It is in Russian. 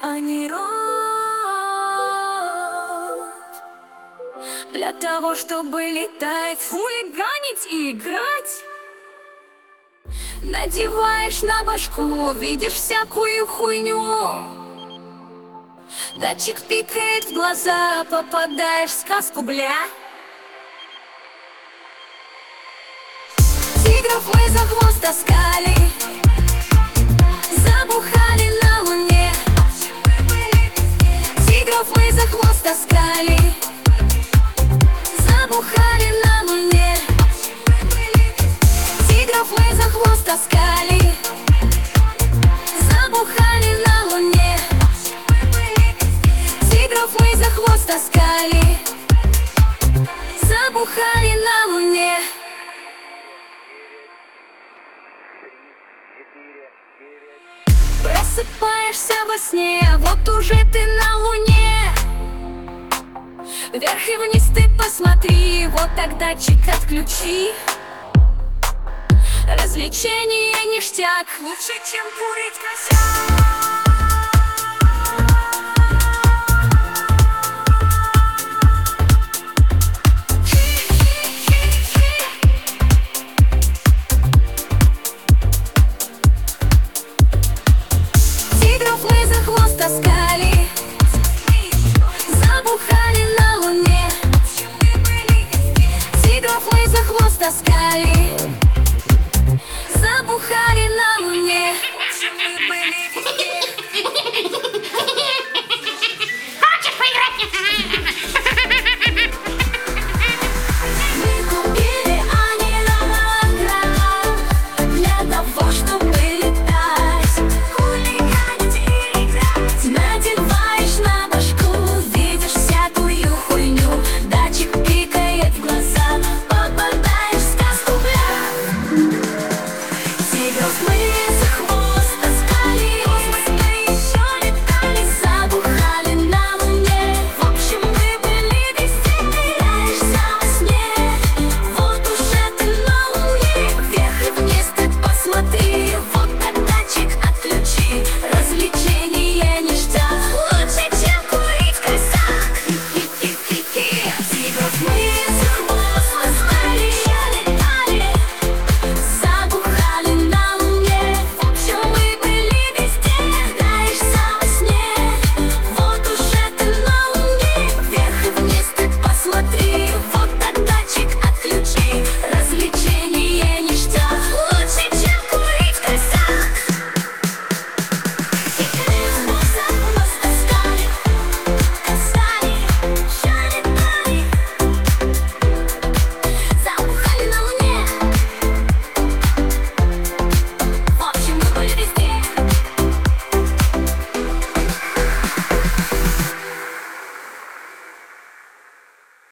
а не рот. Для того, чтобы летать, хулиганить и играть, надеваешь на башку, видишь всякую хуйню. Датчик пикает в глаза, попадаешь в сказку, бля. Тигров мы за хвост таскали, забухали на луне. Тигров мы за хвост таскали, забухали на луне. Тигров мы за хвост таскали, забухали на луне. Тигров мы за хвост таскали, забухали на луне. Просыпаешься во сне, вот уже ты на луне. Вверх и вниз ты посмотри, вот тогда датчик отключи. Развлечение ништяк, лучше, чем курить косяк. Тигров мы за хвост таскали, забухали на луне. Тигров мы за хвост таскали,